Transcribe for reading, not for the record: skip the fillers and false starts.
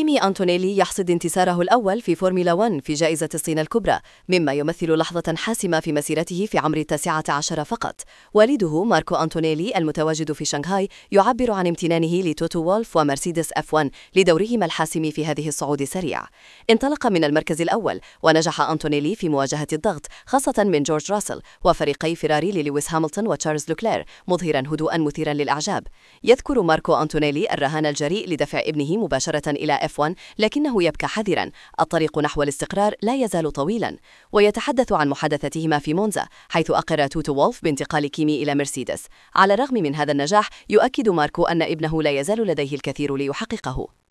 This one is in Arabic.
كيمي أنتونيلي يحصد انتصاره الأول في فورمولا 1 في جائزة الصين الكبرى، مما يمثل لحظة حاسمة في مسيرته في عمر 19 فقط. والده ماركو أنتونيلي المتواجد في شنغهاي يعبر عن امتنانه لتوتو وولف ومرسيدس F1 لدورهما الحاسم في هذه الصعود السريع. انطلق من المركز الأول، ونجح أنتونيلي في مواجهة الضغط خاصة من جورج راسل وفريقي فيراري للويس هاملتون وتشارلز لوكلير، مظهرا هدوءا مثيرا للإعجاب. يذكر ماركو أنتونيلي الرهان الجريء لدفع ابنه مباشرة إلى F1، لكنه يبكى حذرا، الطريق نحو الاستقرار لا يزال طويلا. ويتحدث عن محادثتهما في مونزا، حيث أقر توتو وولف بانتقال كيمي إلى مرسيدس. على الرغم من هذا النجاح، يؤكد ماركو أن ابنه لا يزال لديه الكثير ليحققه.